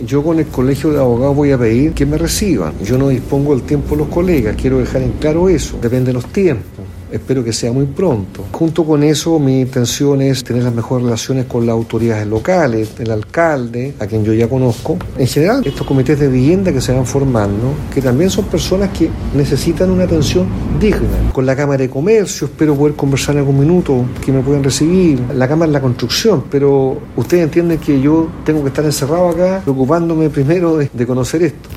Yo con el colegio de abogados voy a pedir que me reciban. Yo no dispongo del tiempo de los colegas, quiero dejar en claro eso. Depende de los tiempos. Espero que sea muy pronto. Junto con eso, mi intención es tener las mejores relaciones con las autoridades locales, el alcalde, a quien yo ya conozco. En general, estos comités de vivienda que se van formando, que también son personas que necesitan una atención digna. Con la Cámara de Comercio, espero poder conversar en algún minuto, que me puedan recibir. La Cámara de la Construcción, pero ustedes entienden que yo tengo que estar encerrado acá, preocupándome primero de conocer esto.